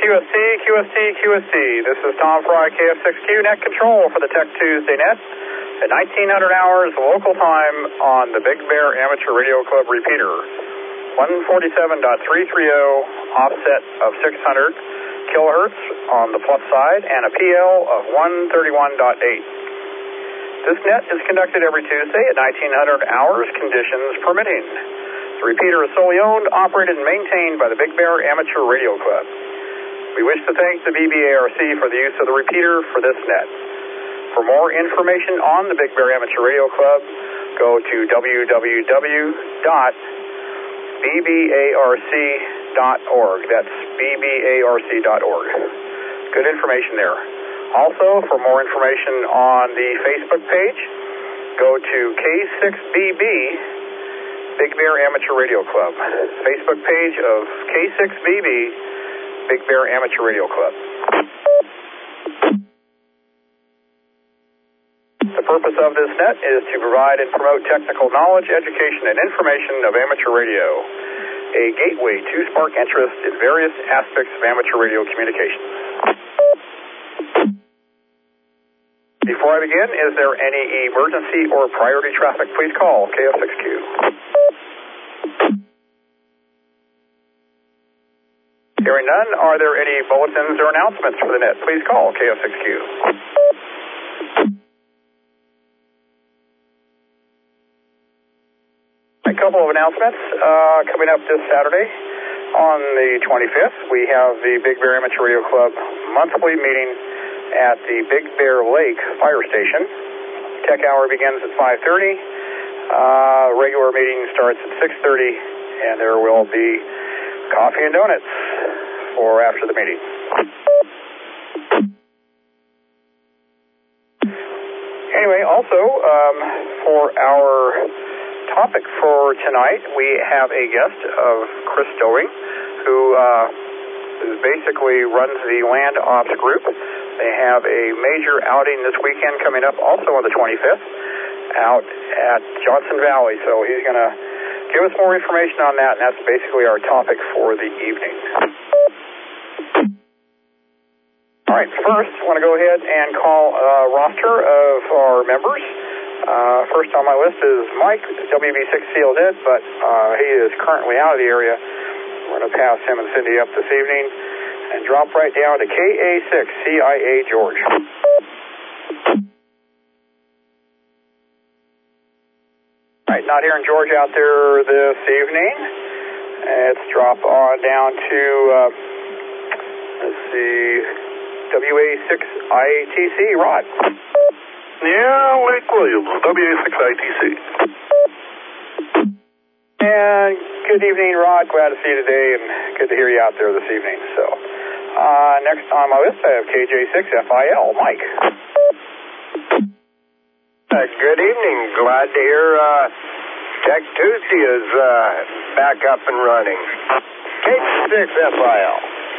QSC. This is Tom Fry, KF6Q, net control for the Tech Tuesday net at 1900 hours local time on the Big Bear Amateur Radio Club repeater. 147.330, offset of 600 kilohertz on the plus side, and a PL of 131.8. This net is conducted every Tuesday at 1900 hours, conditions permitting. The repeater is solely owned, operated, and maintained by the Big Bear Amateur Radio Club. We wish to thank the BBARC for the use of the repeater for this net. For more information on the Big Bear Amateur Radio Club, go to www.bbarc.org. That's bbarc.org. Good information there. Also, for more information on the Facebook page, go to K6BB, Big Bear Amateur Radio Club. Facebook page of K6BB, Big Bear Amateur Radio Club. The purpose of this net is to provide and promote technical knowledge, education, and information of amateur radio, a gateway to spark interest in various aspects of amateur radio communications. Before I begin, is there any emergency or priority traffic? Please call KF6Q. Hearing none, are there any bulletins or announcements for the net? Please call KF6Q. A couple of announcements coming up this Saturday on the 25th. We have the Big Bear Amateur Radio Club monthly meeting at the Big Bear Lake Fire Station. Tech hour begins at 5:30. Regular meeting starts at 6:30, and there will be coffee and donuts for after the meeting. Anyway, also for our topic for tonight, we have a guest of Chris Doing, who basically runs the Land Ops group. They have a major outing this weekend coming up, also on the 25th, out at Johnson Valley. So he's going to give us more information on that, and that's basically our topic for the evening. All right, first, I want to go ahead and call a roster of our members. First on my list is Mike, WB6CLZ, but he is currently out of the area. We're going to pass him and Cindy up this evening and drop right down to KA6CIA George. All right, not hearing George out there this evening. Let's drop on down to, let's see, WA6ITC, Rod. Yeah, Lake Williams, WA6ITC. And good evening, Rod. Glad to see you today, and good to hear you out there this evening. So, next on my list, I have KJ6FIL, Mike. Good evening. Glad to hear Tech Tuesday is back up and running. KJ6FIL.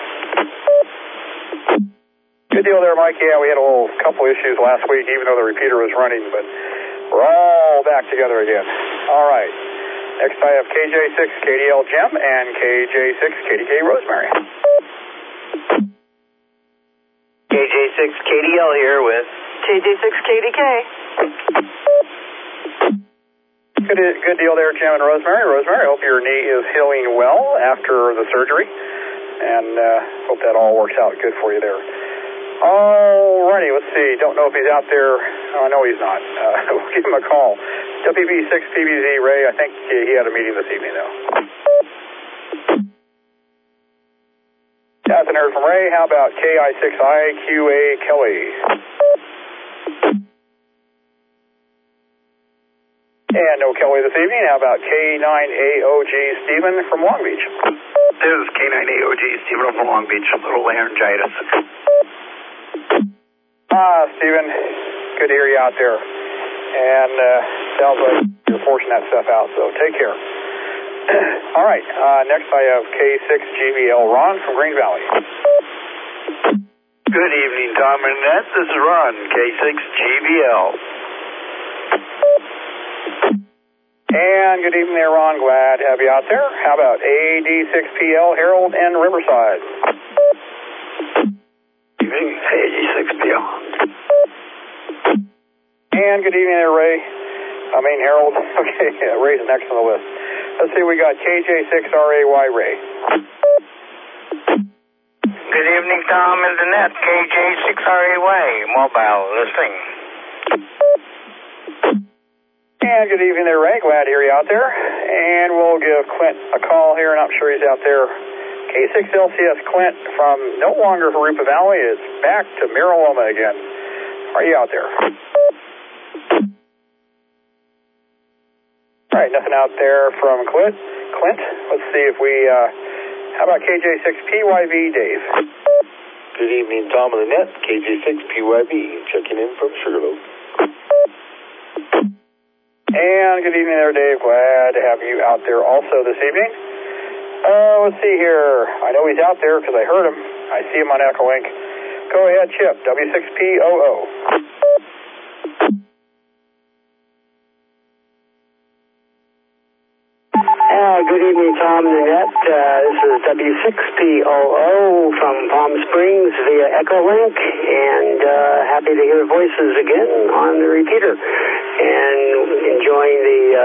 Good deal there, Mike. Yeah, we had a couple issues last week, even though the repeater was running, but we're all back together again. All right. Next, I have KJ6KDL Jim and KJ6KDK Rosemary. KJ6KDL here with KJ6KDK. Good deal there, Jim and Rosemary. Rosemary, I hope your knee is healing well after the surgery, and hope that all works out good for you there. Alrighty, let's see. Don't know if he's out there. Oh, no, he's not. We'll give him a call. WB6PBZ Ray, I think he had a meeting this evening, though. Hasn't heard from Ray. How about KI6IQA Kelly? And no Kelly this evening. How about K9AOG Stephen from Long Beach? This is K9AOG Stephen from Long Beach. A little laryngitis. Stephen, good to hear you out there. And sounds like you're forcing that stuff out, so take care. All right, next I have K6GBL Ron from Green Valley. Good evening, Tom and Annette. This is Ron, K6GBL. And good evening there, Ron. Glad to have you out there. How about AD6PL Harold and Riverside? KJ6PO. And good evening there, Ray. Harold. Okay, yeah, Ray's next on the list. Let's see, we got KJ6RAY Ray. Good evening, Tom and the net. KJ6RAY, mobile, listening. And good evening there, Ray. Glad to hear you out there. And we'll give Clint a call here, and I'm sure he's out there. K6LCS Clint from no longer Harupa Valley is back to Mira Loma again. Are you out there? All right, nothing out there from Clint. Let's see if we, how about KJ6PYV, Dave? Good evening, Tom and the net. KJ6PYV, checking in from Sugarloaf. And good evening there, Dave. Glad to have you out there also this evening. Let's see here. I know he's out there because I heard him. I see him on Echolink. Go ahead, Chip, W6POO. Good evening, Tom and Annette. This is W6POO from Palm Springs via Echolink, and happy to hear voices again on the repeater, and enjoying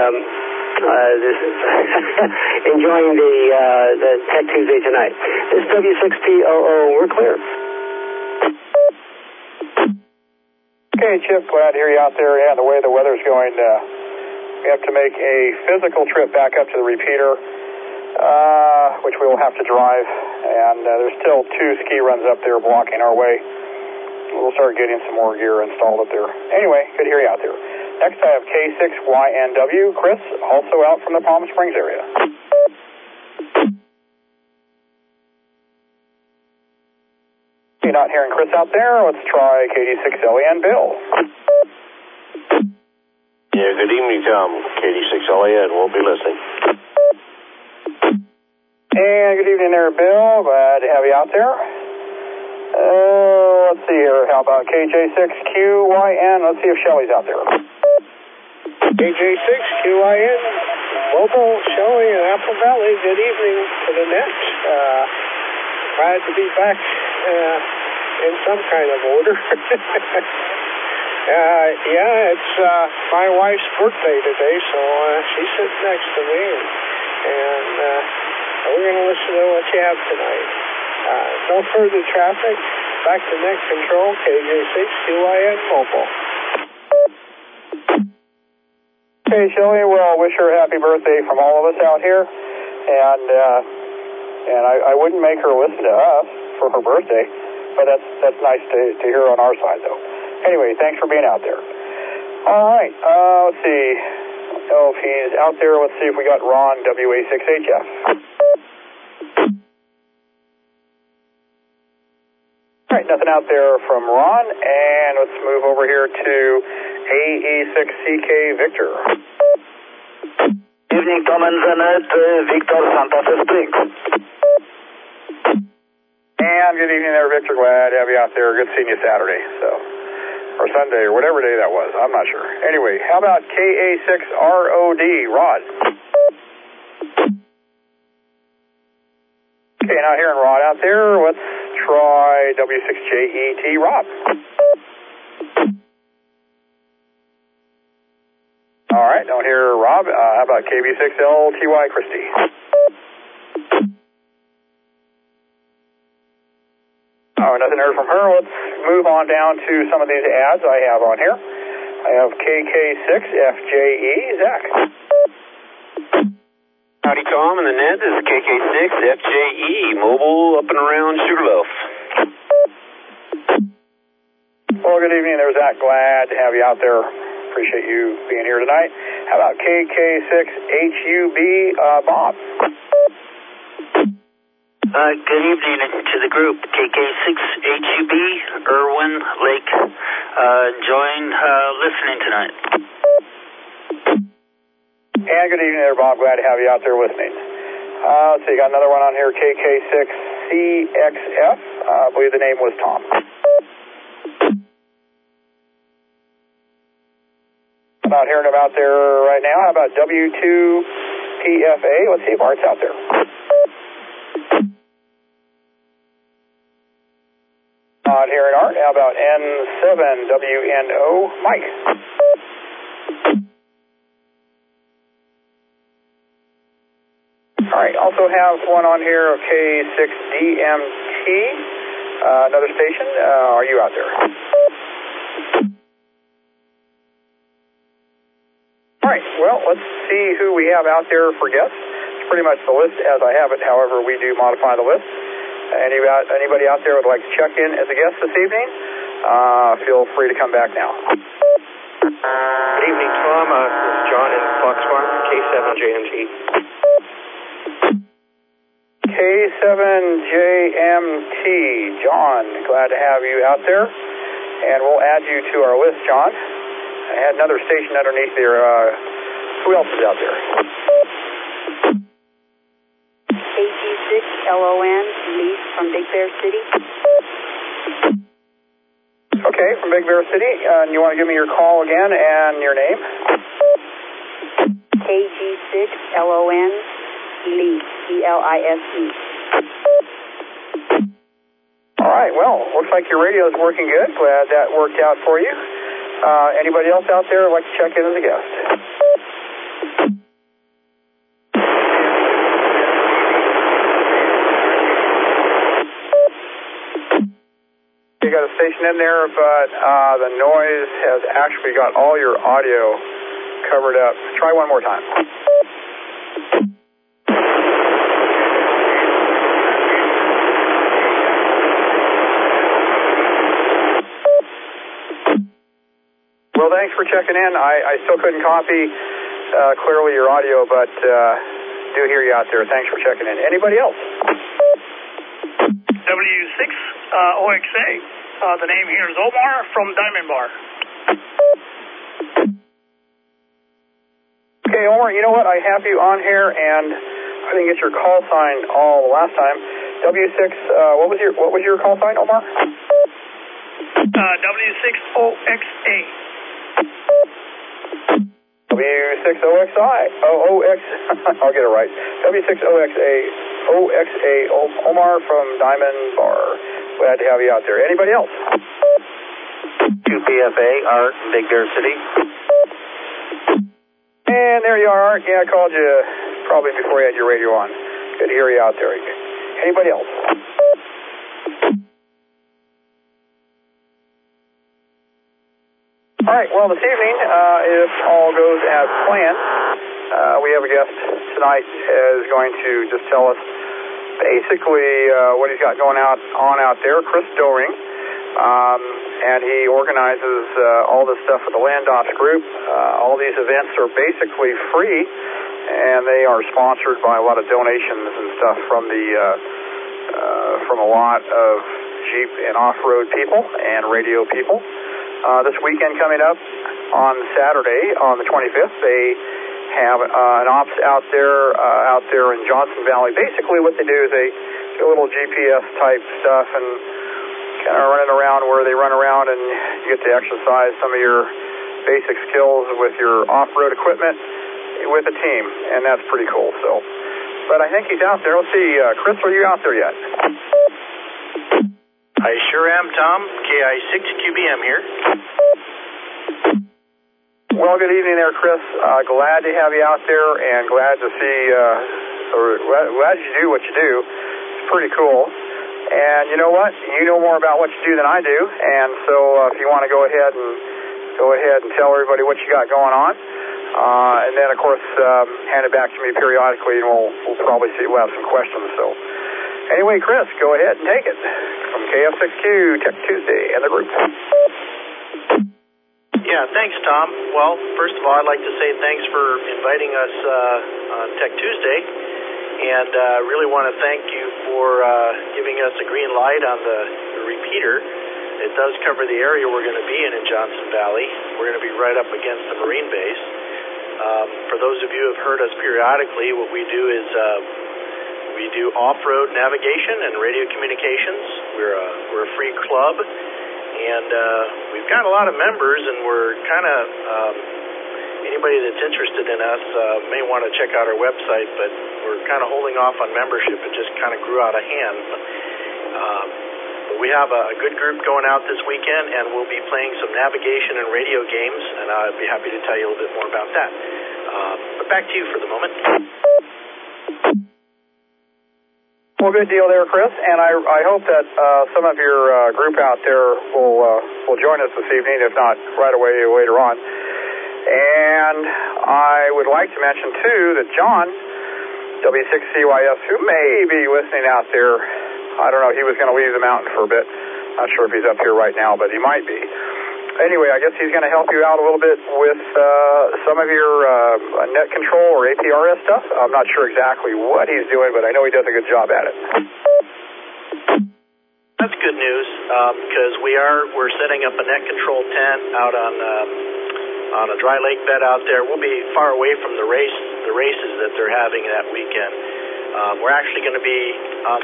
the Tech Tuesday tonight. This is W6POO. We're clear. Okay, Chip, glad to hear you out there. Yeah, the way the weather's going, we have to make a physical trip back up to the repeater, which we will have to drive, and there's still 2 ski runs up there blocking our way. We'll start getting some more gear installed up there. Anyway, good to hear you out there. Next I have K6YNW, Chris, also out from the Palm Springs area. You're not hearing Chris out there? Let's try KD6LEN, Bill. Yeah, good evening, Tom. KD6LEN, we'll be listening. And good evening there, Bill. Glad to have you out there. Let's see here. How about KJ6QYN? Let's see if Shelly's out there. KJ6QYN, Mobile, Shelly, and Apple Valley. Good evening to the net. Glad to be back in some kind of order. Yeah, it's my wife's birthday today, so she's sitting next to me, and we're going to listen to what you have tonight. No further traffic. Back to net control, KJ6QYN Mobile. Okay, Shelly, well, wish her a happy birthday from all of us out here, and I wouldn't make her listen to us for her birthday, but that's nice to hear on our side, though. Anyway, thanks for being out there. All right, let's see. Oh, if he's out there, let's see if we got Ron, WA6HF. All right, nothing out there from Ron, and let's move over here to AE6CK Victor. Evening, Tom and Janet, Victor, Santa Fe Springs. And good evening there, Victor. Glad to have you out there. Good seeing you Saturday, or Sunday, or whatever day that was. I'm not sure. Anyway, how about KA6ROD, Rod? Okay, not hearing Rod out there. Let's try W6JET, Rob. All right, don't hear Rob. How about KB6LTY, Christy? Oh, nothing heard from her. Let's move on down to some of these ads I have on here. I have KK6FJE, Zach. Howdy, Tom and the net. This is KK6FJE, mobile up and around Sugarloaf. Well, good evening there, Zach. Glad to have you out there. Appreciate you being here tonight. How about KK6HUB, Bob? Good evening to the group. KK6HUB, Irwin Lake, enjoying listening tonight. And good evening there, Bob. Glad to have you out there listening. Let's see, got another one on here, KK6CXF. I believe the name was Tom. I'm not hearing him out there right now. How about W2PFA? Let's see if Art's out there. Not hearing Art. How about N7WNO, Mike? All right, also have one on here of K6DMT, another station. Are you out there? All right, well, let's see who we have out there for guests. It's pretty much the list as I have it. However, we do modify the list. Anybody out there would like to check in as a guest this evening, feel free to come back now. Good evening, Tom. This is John in Foxfarm, K7JMT. K7JMT, John, glad to have you out there, and we'll add you to our list, John. I had another station underneath there. Who else is out there? KG6LON, Lee from Big Bear City. Okay, from Big Bear City. And you want to give me your call again and your name? KG6LON, Lee, ELISE. All right, well, looks like your radio is working good. Glad that worked out for you. Anybody else out there would like to check in as a guest? You got a station in there, but the noise has actually got all your audio covered up. Try one more time. Well, thanks for checking in. I still couldn't copy clearly your audio, but do hear you out there. Thanks for checking in. Anybody else? W6 OXA. The name here is Omar from Diamond Bar. Okay, Omar, you know what? I have you on here, and I didn't get your call sign all last time. W6, what was your call sign, Omar? W6OXA. W6OXI. I'll get it right. W6OXA, Omar from Diamond Bar. Glad to have you out there. Anybody else? 2PFA, Art, Big Bear City. And there you are, Art. Yeah, I called you probably before you had your radio on. Good to hear you out there. Anybody else? All right, well, this evening, if all goes as planned, we have a guest tonight is going to just tell us basically what he's got going on out there, Chris Doring, and he organizes all this stuff for the Landos Group. All these events are basically free, and they are sponsored by a lot of donations and stuff from a lot of Jeep and off-road people and radio people. This weekend coming up on Saturday, on the 25th, they have an ops out there in Johnson Valley. Basically what they do is they do a little GPS type stuff and kind of running around where they run around, and you get to exercise some of your basic skills with your off-road equipment with a team, and that's pretty cool. So, but I think he's out there. Let's see, Chris, are you out there yet? I sure am, Tom. KI6QBM here. Well, good evening there, Chris. Glad to have you out there, and glad to see, glad you do what you do. It's pretty cool. And you know what? You know more about what you do than I do, and so if you want to go ahead and tell everybody what you got going on, and then of course hand it back to me periodically, and we'll probably see. We'll have some questions. So anyway, Chris, go ahead and take it from KF6Q Tech Tuesday and the group. Yeah, thanks, Tom. Well, first of all, I'd like to say thanks for inviting us on Tech Tuesday, and really want to thank you for giving us a green light on the repeater. It does cover the area we're going to be in Johnson Valley. We're going to be right up against the Marine base. For those of you who have heard us periodically, what we do is we do off-road navigation and radio communications. We're a free club. And we've got a lot of members, and we're kind of, anybody that's interested in us may want to check out our website, but we're kind of holding off on membership. It just kind of grew out of hand. The we have a good group going out this weekend, and we'll be playing some navigation and radio games, and I'd be happy to tell you a little bit more about that. But back to you for the moment. Well, good deal there, Chris, and I hope that some of your group out there will join us this evening, if not right away later on. And I would like to mention, too, that John, W6CYS, who may be listening out there, I don't know, he was going to leave the mountain for a bit. Not sure if he's up here right now, but he might be. Anyway, I guess he's going to help you out a little bit with some of your net control or APRS stuff. I'm not sure exactly what he's doing, but I know he does a good job at it. That's good news, because we're setting up a net control tent out on a dry lake bed out there. We'll be far away from the races that they're having that weekend. We're actually going to be on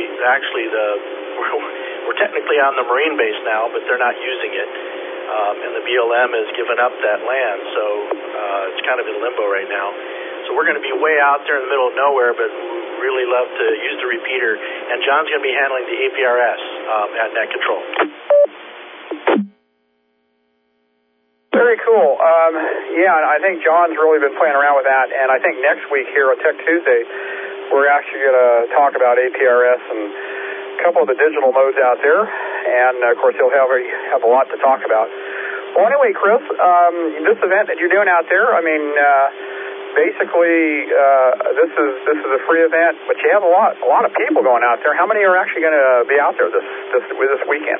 we're technically on the Marine base now, but they're not using it. And the BLM has given up that land, so it's kind of in limbo right now. So we're going to be way out there in the middle of nowhere, but we really love to use the repeater. And John's going to be handling the APRS at net control. Very cool. Yeah, I think John's really been playing around with that, and I think next week here on Tech Tuesday, we're actually going to talk about APRS and a couple of the digital modes out there, and of course he'll have a lot to talk about. Well, anyway, Chris, this event that you're doing out there, I mean, basically this is a free event, but you have a lot of people going out there. How many are actually going to be out there this weekend?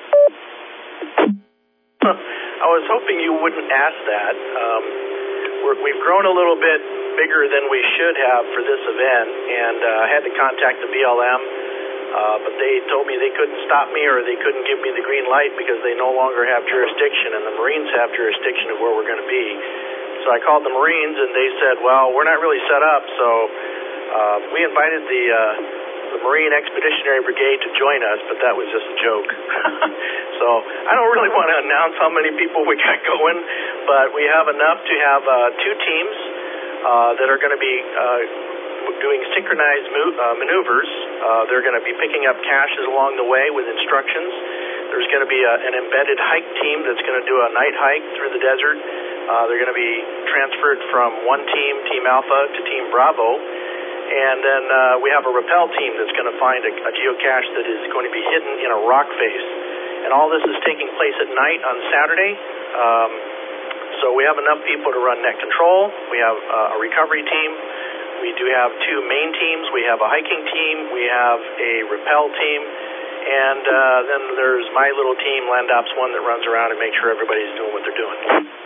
I was hoping you wouldn't ask that. We've grown a little bit bigger than we should have for this event, and I had to contact the BLM, but they told me they couldn't stop me or they couldn't give me the green light because they no longer have jurisdiction, and the Marines have jurisdiction of where we're going to be. So I called the Marines, and they said, well, we're not really set up, so we invited the Marine Expeditionary Brigade to join us, but that was just a joke. So I don't really want to announce how many people we got going, but we have enough to have 2 teams that are going to be doing synchronized maneuvers. They're going to be picking up caches along the way with instructions. There's going to be an embedded hike team that's going to do a night hike through the desert. They're going to be transferred from one team, Team Alpha, to Team Bravo. And then we have a rappel team that's going to find a geocache that is going to be hidden in a rock face. And all this is taking place at night on Saturday. So we have enough people to run net control. We have a recovery team. We do have 2 main teams. We have a hiking team. We have a rappel team. And then there's my little team, Land Ops 1, that runs around and makes sure everybody's doing what they're doing.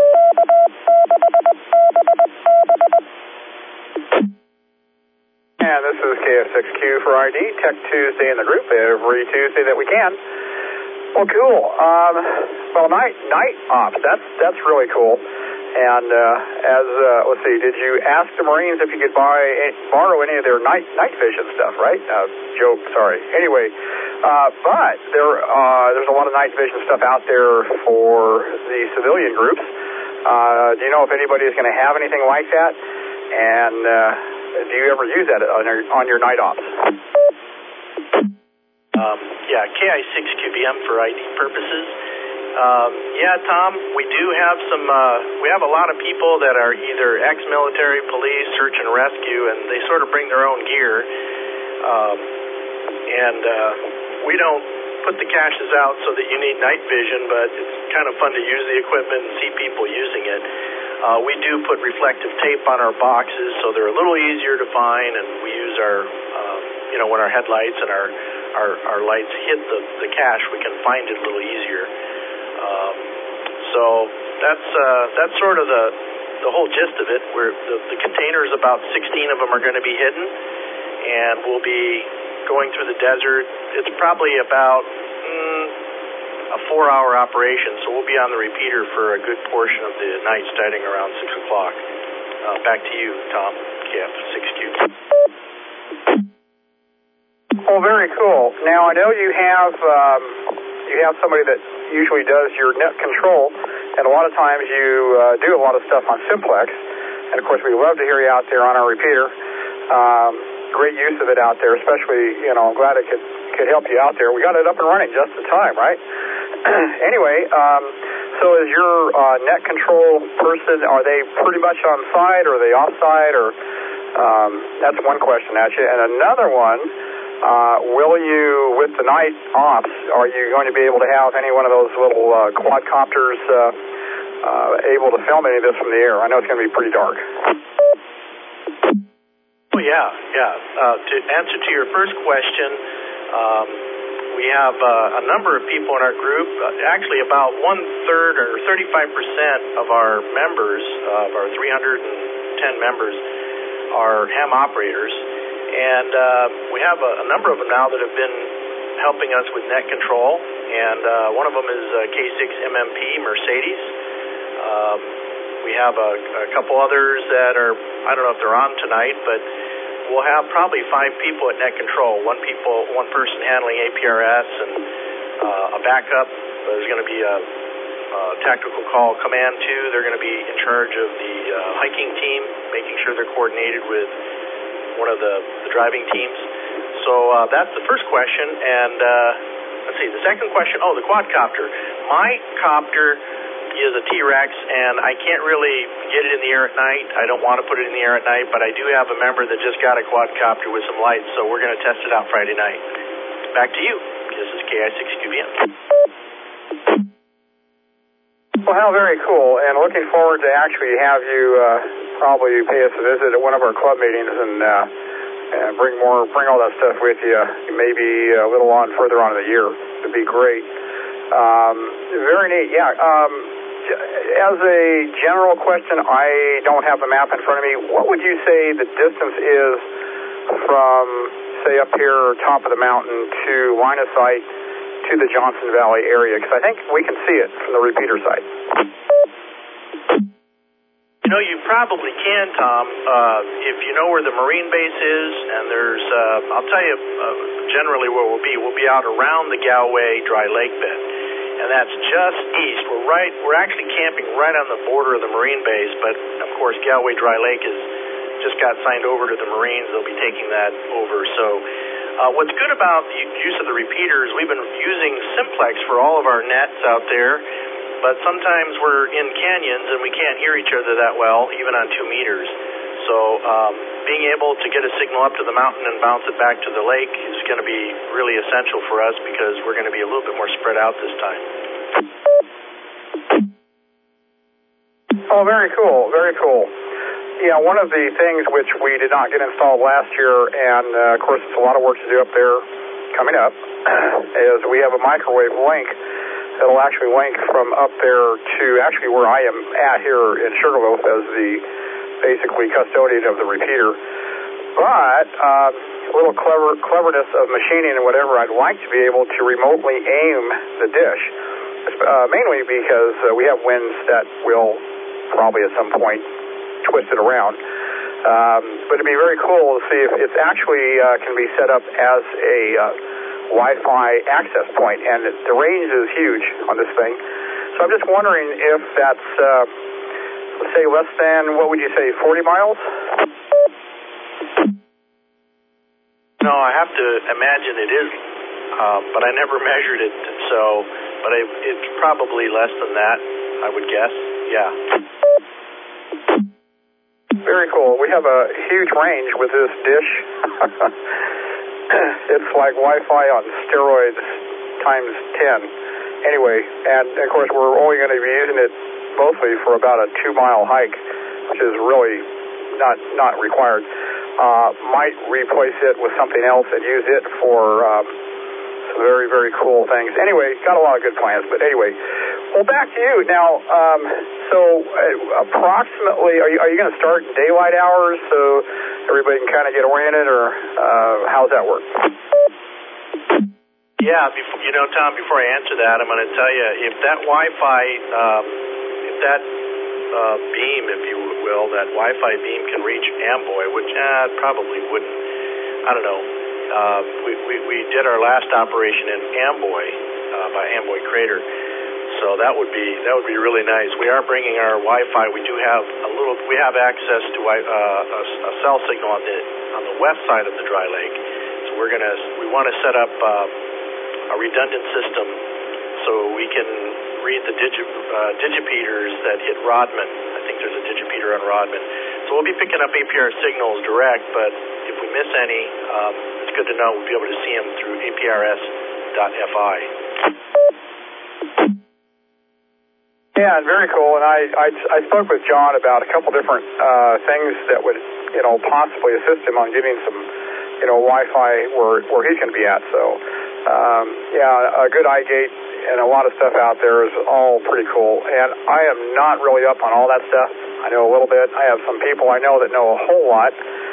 And this is KF6Q for ID, Tech Tuesday in the group, every Tuesday that we can. Well, cool. Well, night ops, that's really cool. And let's see, did you ask the Marines if you could borrow any of their night vision stuff, right? Joke, sorry. Anyway, but there's a lot of night vision stuff out there for the civilian groups. Do you know if anybody is going to have anything like that? And do you ever use that on your night ops? Yeah, KI6QBM for ID purposes. Yeah, Tom, we do have we have a lot of people that are either ex-military, police, search and rescue, and they sort of bring their own gear. We don't put the caches out so that you need night vision, but it's kind of fun to use the equipment and see people using it. We do put reflective tape on our boxes so they're a little easier to find, and we use our, when our headlights and our lights hit the cache, we can find it a little easier. So that's sort of the whole gist of it. The containers, about 16 of them are going to be hidden, and we'll be going through the desert. It's probably about a 4-hour operation, so we'll be on the repeater for a good portion of the night, starting around 6 o'clock. Back to you, Tom, KF6Q. Well, very cool. Now, I know you have somebody that usually does your net control, and a lot of times you do a lot of stuff on Simplex, and of course we love to hear you out there on our repeater. Great use of it out there, especially, I'm glad it could could help you out there. We got it up and running just in time, right? Anyway, so is your net control person, are they pretty much on site, or are they off site, or that's one question at you. And another one, will you, with the night ops, are you going to be able to have any one of those little quadcopters able to film any of this from the air? I know it's going to be pretty dark. Oh, yeah. To answer to your first question, we have a number of people in our group. Actually, about 1/3 or 35% of our members, of our 310 members, are ham operators. And we have a number of them now that have been helping us with net control. And one of them is K6 MMP Mercedes. We have a couple others that are, I don't know if they're on tonight, but we'll have probably 5 people at net control. One person handling APRS and a backup. There's going to be a tactical call command 2. They're going to be in charge of the hiking team, making sure they're coordinated with one of the driving teams. So that's the first question. And let's see, the second question, the quadcopter. My copter is a T-Rex, and I can't really get it in the air at night. I don't want to put it in the air at night, but I do have a member that just got a quadcopter with some lights, so we're going to test it out Friday night. Back to you. This is KI6QBM. Well, how very cool, and looking forward to actually have you probably pay us a visit at one of our club meetings and bring all that stuff with you, maybe a little further on in the year. It'd be great. Very neat, yeah. As a general question, I don't have the map in front of me. What would you say the distance is from, say, up here, top of the mountain, to line of sight to the Johnson Valley area? Because I think we can see it from the repeater side. You know, you probably can, Tom, if you know where the Marine base is, and there's, I'll tell you generally where we'll be. We'll be out around the Galway Dry Lake bed, and that's just east. We're actually camping right on the border of the Marine base, but of course Galway Dry Lake just got signed over to the Marines. They'll be taking that over. So what's good about the use of the repeaters, we've been using simplex for all of our nets out there. But sometimes we're in canyons and we can't hear each other that well, even on 2 meters. So being able to get a signal up to the mountain and bounce it back to the lake is going to be really essential for us, because we're going to be a little bit more spread out this time. Oh, very cool, very cool. Yeah, one of the things which we did not get installed last year, and of course it's a lot of work to do up there coming up, is we have a microwave link that'll actually link from up there to actually where I am at here in Sugarloaf as the basically custodian of the repeater. But a little cleverness of machining and whatever, I'd like to be able to remotely aim the dish, mainly because we have winds that will probably at some point twist it around. But it'd be very cool to see if it's actually can be set up as a Wi-Fi access point, and the range is huge on this thing. So I'm just wondering if that's, let's say, less than, what would you say, 40 miles? No, I have to imagine it is, but I never measured it, but it's probably less than that, I would guess, yeah. Very cool. We have a huge range with this dish. It's like Wi-Fi on steroids times 10. Anyway, and of course we're only going to be using it mostly for about a 2-mile hike, which is really not required. Might replace it with something else and use it for some very, very cool things. Anyway, got a lot of good plans. But anyway, well, back to you now. So approximately, are you going to start in daylight hours so everybody can kind of get oriented, or how's that work? Yeah, Tom, before I answer that, I'm going to tell you, if that Wi-Fi, if that beam, if you will, that Wi-Fi beam can reach Amboy, which probably wouldn't, I don't know. We did our last operation in Amboy, by Amboy Crater. So that would be really nice. We are bringing our Wi-Fi. We have access to a cell signal on the west side of the dry lake. It's and we want to set up a redundant system so we can read the digipeaters that hit Rodman. I think there's a digipeter on Rodman. So we'll be picking up APR signals direct, but if we miss any, it's good to know we'll be able to see them through APRS.FI. Yeah, very cool. And I spoke with John about a couple different things that would, possibly assist him on getting some, Wi-Fi where he's going to be at. So, a good iGate and a lot of stuff out there is all pretty cool. And I am not really up on all that stuff. I know a little bit. I have some people I know that know a whole lot.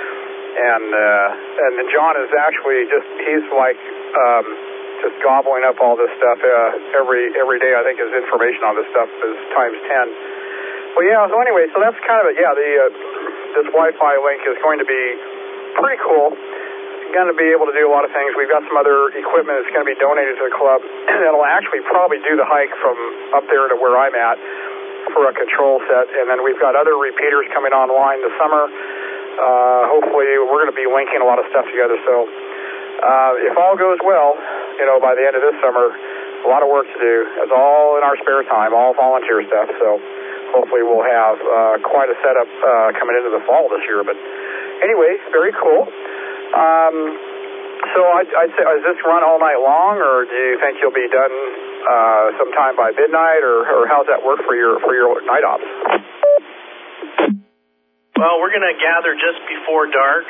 And John is actually he's like just gobbling up all this stuff every day. I think his information on this stuff is times 10. Well, yeah. So anyway, so that's kind of it. Yeah, this Wi-Fi link is going to be pretty cool. Going to be able to do a lot of things. We've got some other equipment that's going to be donated to the club that'll actually probably do the hike from up there to where I'm at for a control set. And then we've got other repeaters coming online this summer. Hopefully we're going to be linking a lot of stuff together. So if all goes well, by the end of this summer, a lot of work to do. It's all in our spare time, all volunteer stuff. So hopefully we'll have quite a setup coming into the fall this year. But anyway, very cool. So I'd say, is this run all night long, or do you think you'll be done sometime by midnight, or how's that work for your night ops? Well, we're going to gather just before dark.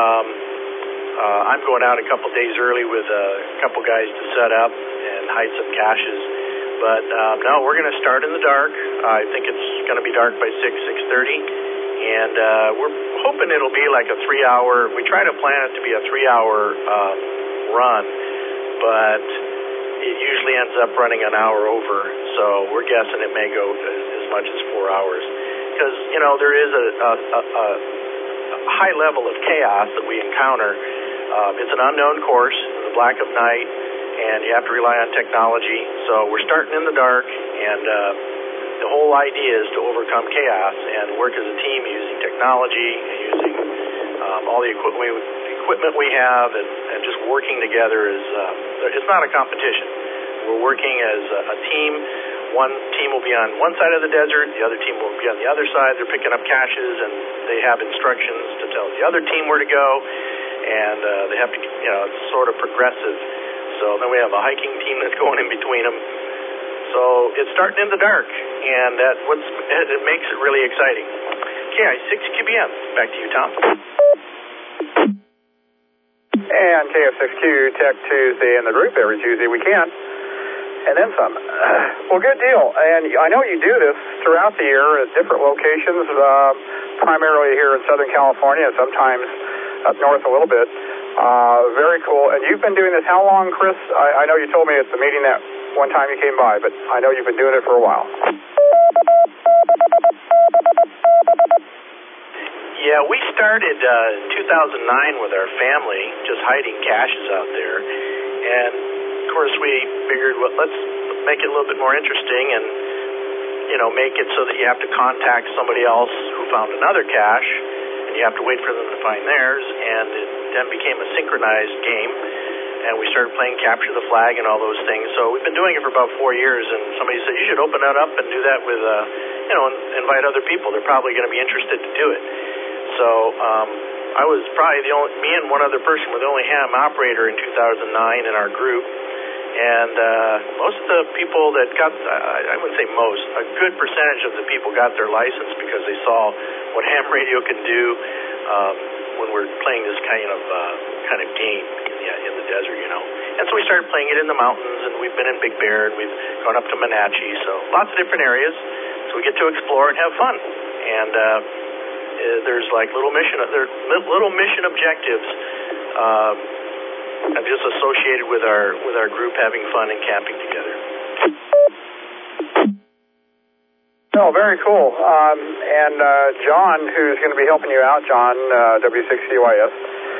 I'm going out a couple days early with a couple guys to set up and hide some caches. But no, we're going to start in the dark. I think it's going to be dark by 6:30. And we're hoping it'll be like a 3-hour, we try to plan it to be a 3-hour run, but it usually ends up running an hour over, so we're guessing it may go as much as 4 hours. Because, there is a high level of chaos that we encounter. It's an unknown course in the black of night, and you have to rely on technology, so we're starting in the dark, and the whole idea is to overcome chaos and work as a team using technology and using all the equipment we have, and just working together it's not a competition. We're working as a team. One team will be on one side of the desert, the other team will be on the other side. They're picking up caches, and they have instructions to tell the other team where to go, and they have to, it's sort of progressive. So then we have a hiking team that's going in between them. So it's starting in the dark, and it makes it really exciting. KI6QBM, back to you, Tom. And KF6Q Tech Tuesday in the group every Tuesday we can, and then some. Well, good deal. And I know you do this throughout the year at different locations, primarily here in Southern California, sometimes up north a little bit. Very cool. And you've been doing this how long, Chris? I know you told me at the meeting that one time you came by, but I know you've been doing it for a while. Yeah, we started in 2009 with our family, just hiding caches out there. And, of course, we figured, well, let's make it a little bit more interesting and, make it so that you have to contact somebody else who found another cache, and you have to wait for them to find theirs, and it then became a synchronized game. And we started playing Capture the Flag and all those things. So we've been doing it for about 4 years, and somebody said, you should open that up and do that with, invite other people. They're probably going to be interested to do it. So I was probably me and one other person were the only ham operator in 2009 in our group. And most of the people that got, I wouldn't say most, a good percentage of the people got their license because they saw what ham radio can do when we're playing this kind of game in the desert, And so we started playing it in the mountains, and we've been in Big Bear, and we've gone up to Wenatchee, so lots of different areas. So we get to explore and have fun. And there's like little mission objectives just associated with our group having fun and camping together. Oh, very cool. And John, who's going to be helping you out, John, W6CYS,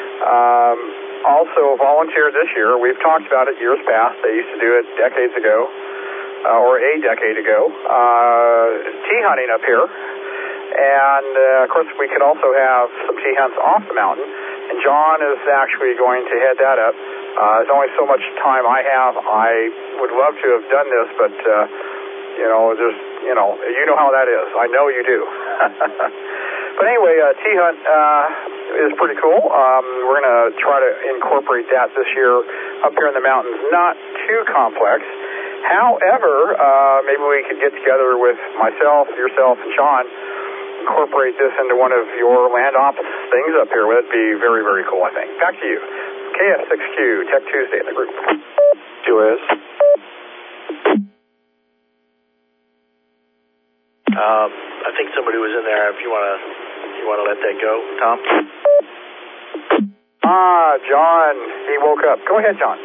also volunteered this year. We've talked about it years past. They used to do it decades ago, or a decade ago, tea hunting up here. And, of course, we could also have some tea hunts off the mountain. And John is actually going to head that up. There's only so much time I have. I would love to have done this, but, you know how that is. I know you do. But anyway, T-Hunt is pretty cool. We're going to try to incorporate that this year up here in the mountains. Not too complex. However, maybe we could get together with myself, yourself, and Sean, incorporate this into one of your land office things up here. That'd be very, very cool, I think. Back to you. KF6Q, Tech Tuesday in the group. QS. I think somebody was in there. If you want to let that go, Tom. John, he woke up. Go ahead, John.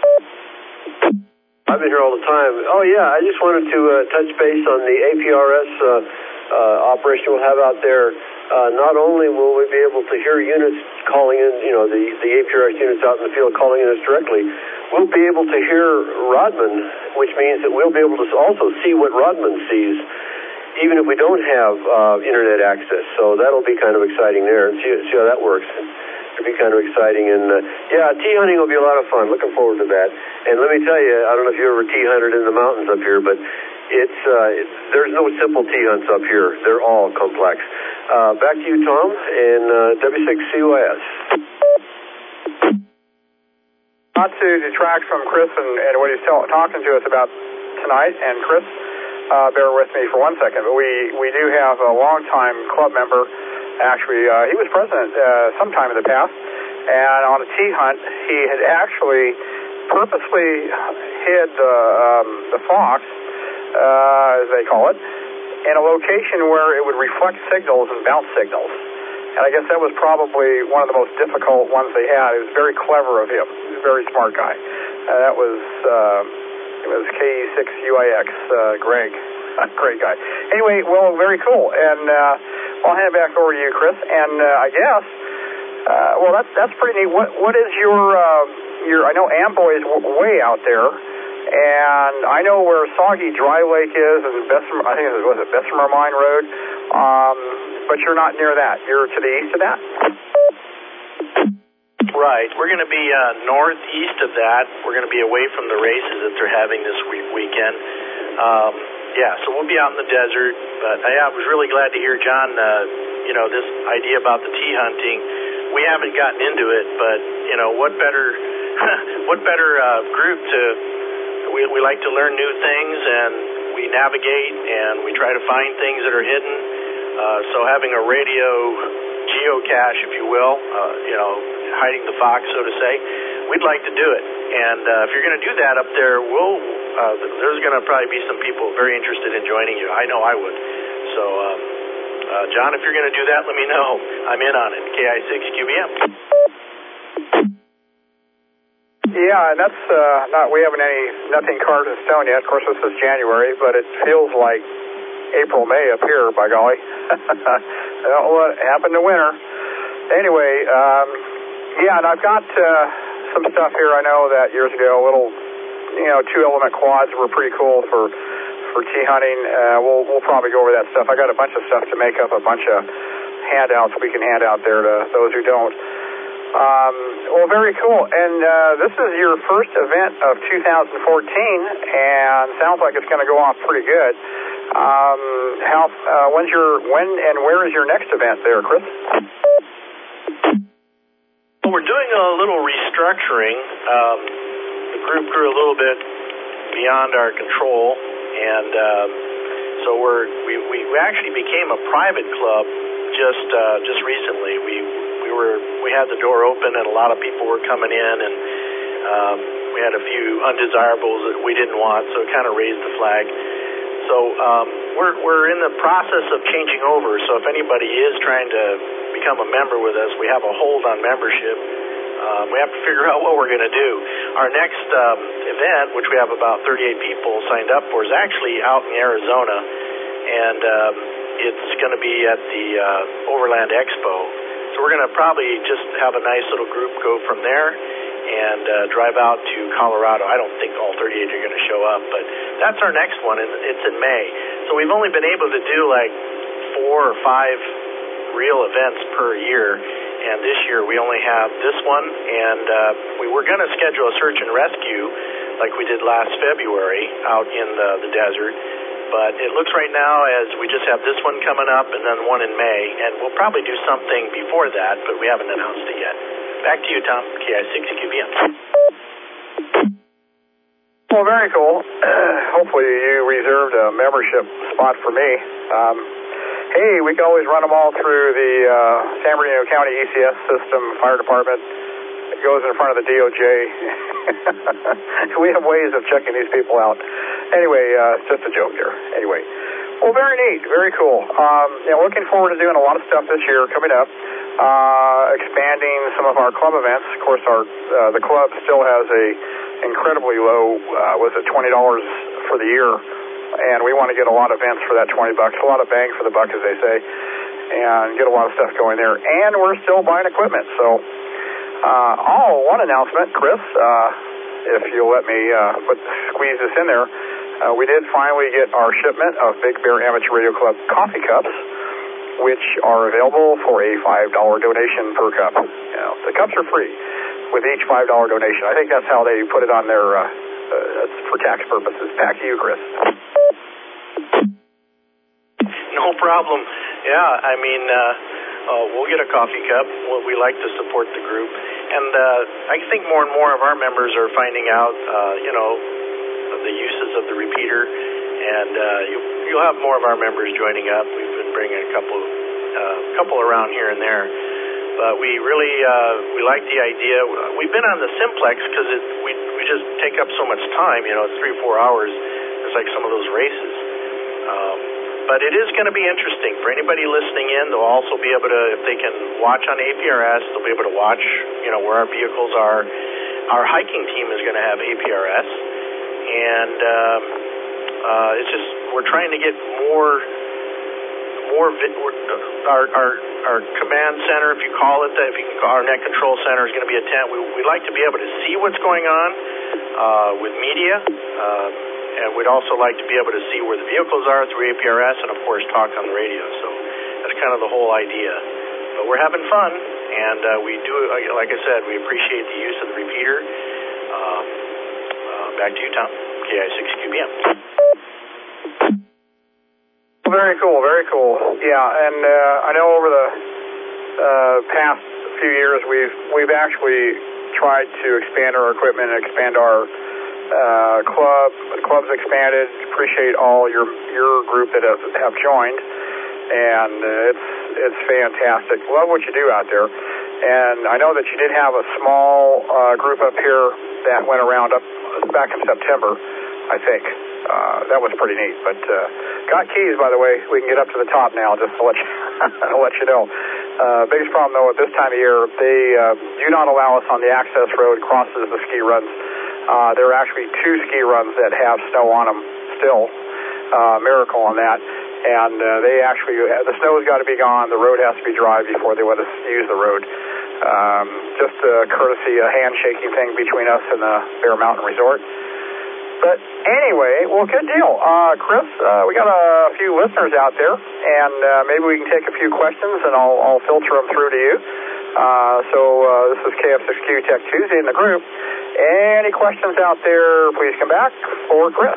I've been here all the time. Oh yeah, I just wanted to touch base on the APRS operation we'll have out there. Not only will we be able to hear units calling in, the APRS units out in the field calling in us directly, we'll be able to hear Rodman, which means that we'll be able to also see what Rodman sees, even if we don't have internet access. So that'll be kind of exciting there. See how that works. It'll be kind of exciting. And T-hunting will be a lot of fun. Looking forward to that. And let me tell you, I don't know if you ever T-hunted in the mountains up here, but there's no simple T-hunts up here. They're all complex. Back to you, Tom, and W6CUIS. Not to detract from Chris and what he's talking to us about tonight, and Chris, bear with me for 1 second, but we do have a longtime club member. Actually, he was president sometime in the past, and on a T-hunt, he had actually purposely hid the fox, as they call it, in a location where it would reflect signals and bounce signals. And I guess that was probably one of the most difficult ones they had. It was very clever of him. He was a very smart guy. It was K6UIX, Greg. Great guy. Anyway, well, very cool. And I'll hand it back over to you, Chris. And I guess, that's pretty neat. What is your I know Amboy is way out there, and I know where Soggy Dry Lake is, and Bessemer, I think it was Bessemer Mine Road, but you're not near that. You're to the east of that? Right. We're going to be northeast of that. We're going to be away from the races that they're having this weekend. So we'll be out in the desert. But I was really glad to hear, John, this idea about the T-hunting. We haven't gotten into it, but, what better group to... We like to learn new things, and we navigate, and we try to find things that are hidden. So having a radio geocache, if you will, hiding the fox, so to say, we'd like to do it. And if you're going to do that up there, there's going to probably be some people very interested in joining you. I know I would. So, John, if you're going to do that, let me know. I'm in on it. KI6QBM. Yeah, and that's we haven't nothing carved in stone yet. Of course, this is January, but it feels like April, May up here, by golly. What happened to winter? Anyway, and I've got some stuff here. I know that years ago, little, 2-element quads were pretty cool for T-hunting. We'll probably go over that stuff. I got a bunch of stuff to make up a bunch of handouts we can hand out there to those who don't. Very cool. And this is your first event of 2014, and sounds like it's going to go off pretty good. When and where is your next event there, Chris? Well, we're doing a little restructuring. The group grew a little bit beyond our control, and so we actually became a private club just recently. We had the door open, and a lot of people were coming in, and we had a few undesirables that we didn't want, so it kind of raised the flag. So we're in the process of changing over. So if anybody is trying to become a member with us, we have a hold on membership. We have to figure out what we're going to do. Our next event, which we have about 38 people signed up for, is actually out in Arizona, and it's going to be at the Overland Expo. So we're going to probably just have a nice little group go from there and drive out to Colorado. I don't think all 38 are going to show up, but that's our next one, and it's in May. So we've only been able to do like 4 or 5 real events per year, and this year we only have this one, and we were going to schedule a search and rescue like we did last February out in the desert, but it looks right now as we just have this one coming up and then one in May, and we'll probably do something before that, but we haven't announced it yet. Back to you, Tom, KI60QBM. Well, very cool. Hopefully you reserved a membership spot for me. Hey, we can always run them all through the San Bernardino County ECS system, fire department. It goes in front of the DOJ. We have ways of checking these people out. Anyway, it's just a joke there. Anyway, well, very neat, very cool. Looking forward to doing a lot of stuff this year coming up. Expanding some of our club events. Of course, the club still has a incredibly low, $20 for the year, and we want to get a lot of events for that $20, a lot of bang for the buck, as they say, and get a lot of stuff going there. And we're still buying equipment. So, one announcement, Chris, if you'll let me squeeze this in there, we did finally get our shipment of Big Bear Amateur Radio Club coffee cups, which are available for a $5 donation per cup. The cups are free with each $5 donation. I think that's how they put it on their, for tax purposes. Back to you, Chris. No problem. Yeah, I mean, we'll get a coffee cup. We like to support the group. And I think more and more of our members are finding out, the uses of the repeater. And you'll have more of our members joining up. We've been bringing a couple around here and there. But we really we like the idea. We've been on the Simplex because we just take up so much time. It's 3 or 4 hours. It's like some of those races. But it is going to be interesting for anybody listening in. They'll also be able to, if they can watch on APRS, they'll be able to watch, where our vehicles are. Our hiking team is going to have APRS, and it's just we're trying to get more. Our command center, if you call it that, our net control center is going to be a tent. We'd like to be able to see what's going on with media, and we'd also like to be able to see where the vehicles are through APRS, and of course talk on the radio. So that's kind of the whole idea. But we're having fun, and we do, like I said, we appreciate the use of the repeater. Back to you, Tom. KI60QBM. Very cool, very cool. Yeah, and I know over the past few years we've actually tried to expand our equipment and expand our club. The club's expanded. Appreciate all your group that have joined, and it's fantastic. Love what you do out there. And I know that you did have a small group up here that went around up back in September, I think. That was pretty neat. But got keys, by the way. We can get up to the top now, just to let you know. Biggest problem, though, at this time of year, they do not allow us on the access road crosses the ski runs. There are actually 2 ski runs that have snow on them still. Miracle on that. And they actually, the snow's got to be gone. The road has to be dry before they let us use the road. Just a courtesy, a handshaking thing between us and the Bear Mountain Resort. But anyway, well, good deal. Chris, we got a few listeners out there, and maybe we can take a few questions, and I'll filter them through to you. This is KF6Q Tech Tuesday in the group. Any questions out there, please come back for Chris.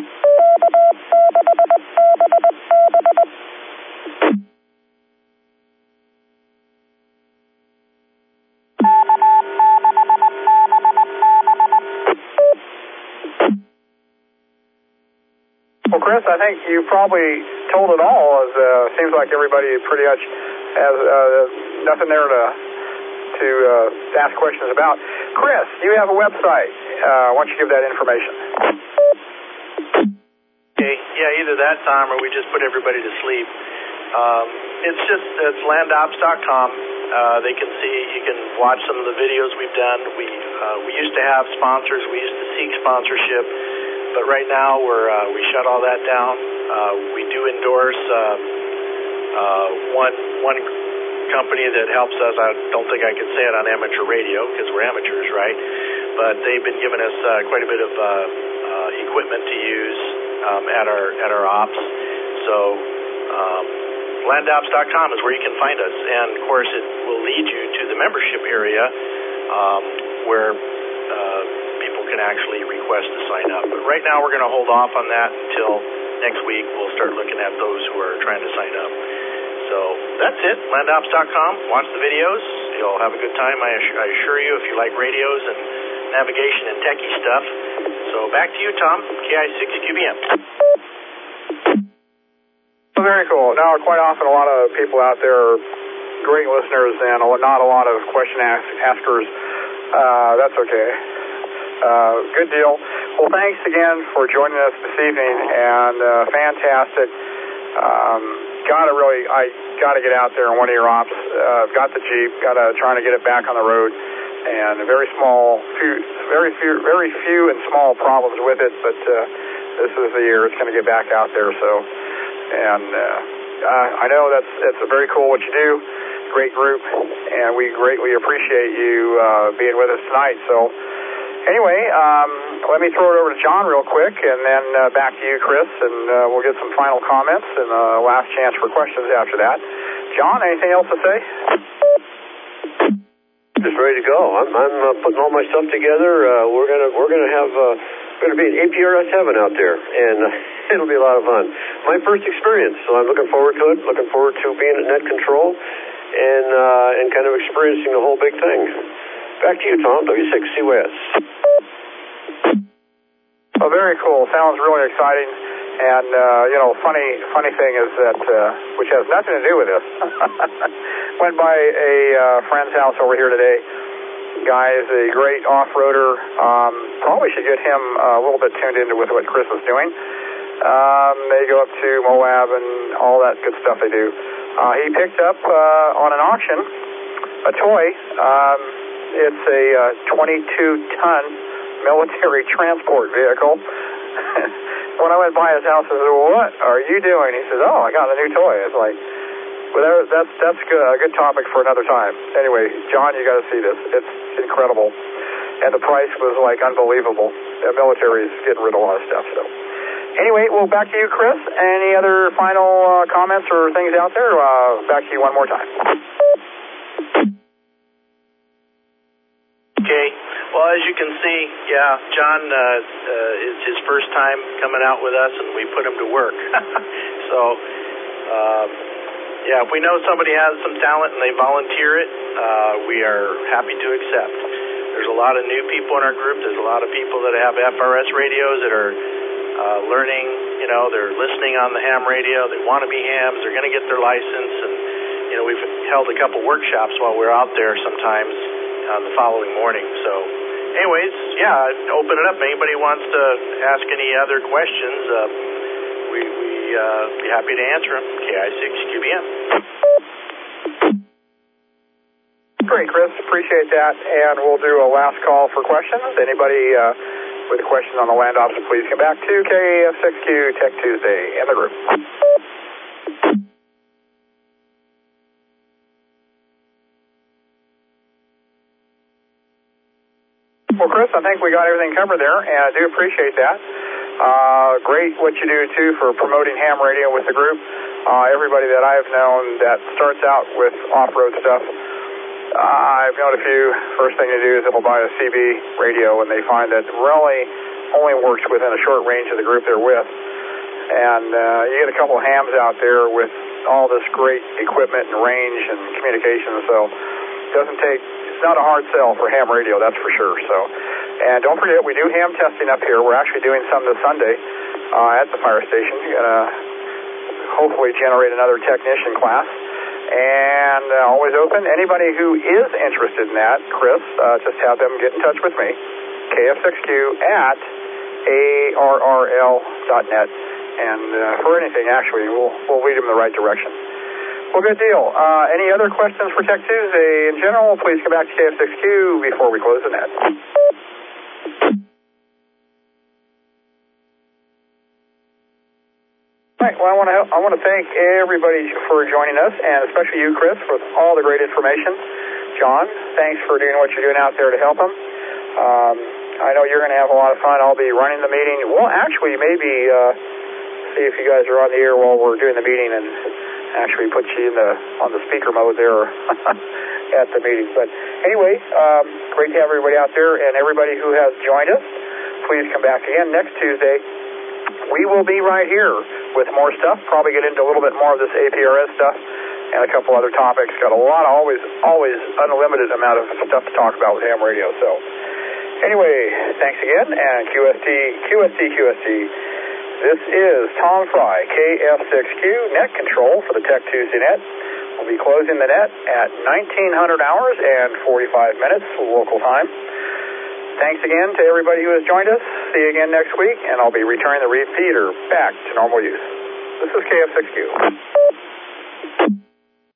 Well, Chris, I think you probably told it all. Seems like everybody pretty much has nothing there to ask questions about. Chris, you have a website. Why don't you give that information? Okay, yeah, either that, Tom, or we just put everybody to sleep. It's landops.com. They can see, you can watch some of the videos we've done. We used to have sponsors. We used to seek sponsorship. But right now we shut all that down. We do endorse one company that helps us. I don't think I can say it on amateur radio because we're amateurs, right? But they've been giving us quite a bit of equipment to use at our ops. So landops.com is where you can find us. And, of course, it will lead you to the membership area where people can actually request to sign up. But right now we're going to hold off on that until next week. We'll start looking at those who are trying to sign up. So that's it, landops.com. Watch the videos. You'll have a good time, I assure you, if you like radios and navigation and techie stuff. So back to you, Tom, KI6QBM. Very cool. Now, quite often, a lot of people out there are great listeners and not a lot of question askers. That's okay. Good deal. Well, thanks again for joining us this evening, and fantastic. I gotta get out there in one of your ops. I've got the Jeep, trying to get it back on the road, and very few and small problems with it, but this is the year it's going to get back out there. So, and I know it's very cool what you do. Great group, and we greatly appreciate you being with us tonight. So, anyway, let me throw it over to John real quick, and then back to you, Chris, and we'll get some final comments and last chance for questions after that. John, anything else to say? Just ready to go. I'm putting all my stuff together. We're gonna be in APRS heaven out there, and it'll be a lot of fun. My first experience, so I'm looking forward to it. Looking forward to being at net control and kind of experiencing the whole big thing. Back to you, Tom, W6CYS. Oh, very cool. Sounds really exciting. And, funny thing is that, which has nothing to do with this, went by a friend's house over here today. Guy is a great off-roader. Probably should get him a little bit tuned into with what Chris is doing. They go up to Moab and all that good stuff they do. He picked up on an auction a toy. It's a 22-ton military transport vehicle. When I went by his house, I said, "Well, what are you doing?" He says, "Oh, I got a new toy." It's like, well, that's good, a good topic for another time. Anyway, John, you got to see this. It's incredible. And the price was like unbelievable. The military is getting rid of a lot of stuff. So, anyway, well, back to you, Chris. Any other final comments or things out there? Back to you one more time. Okay. Well, as you can see, John is his first time coming out with us, and we put him to work. So, if we know somebody has some talent and they volunteer it, we are happy to accept. There's a lot of new people in our group. There's a lot of people that have FRS radios that are learning, they're listening on the ham radio. They want to be hams. They're going to get their license. And, we've held a couple workshops while we're out there sometimes on the following morning. So, anyways, open it up. Anybody wants to ask any other questions, we'd be happy to answer them. KI6QBM. Great, Chris. Appreciate that. And we'll do a last call for questions. Anybody with a question on the land ops, please come back to KF6Q Tech Tuesday in the group. Well, Chris, I think we got everything covered there, and I do appreciate that. Great what you do, too, for promoting ham radio with the group. Everybody that I've known that starts out with off-road stuff, I've known a few, first thing they do is they'll buy a CB radio, and they find that really only works within a short range of the group they're with. And you get a couple of hams out there with all this great equipment and range and communication, so it's not a hard sell for ham radio, that's for sure. So, and don't forget, we do ham testing up here. We're actually doing some this Sunday at the fire station. We're going to hopefully generate another technician class. And always open. Anybody who is interested in that, Chris, just have them get in touch with me, KF6Q at ARRL.net. And for anything, actually, we'll lead them in the right direction. Well, good deal. Any other questions for Tech Tuesday in general? Please come back to KF6Q before we close the net. All right. Well, I want to thank everybody for joining us, and especially you, Chris, for all the great information. John, thanks for doing what you're doing out there to help them. I know you're going to have a lot of fun. I'll be running the meeting. We'll actually maybe see if you guys are on the air while we're doing the meeting and actually put you on the speaker mode there at the meeting. But anyway, great to have everybody out there, and everybody who has joined us, please come back again next Tuesday. We will be right here with more stuff, probably get into a little bit more of this APRS stuff and a couple other topics. Got a lot of always unlimited amount of stuff to talk about with ham radio. So anyway, thanks again, and QST. This is Tom Fry, KF6Q, net control for the Tech Tuesday net. We'll be closing the net at 1900 hours and 45 minutes local time. Thanks again to everybody who has joined us. See you again next week, and I'll be returning the repeater back to normal use. This is KF6Q.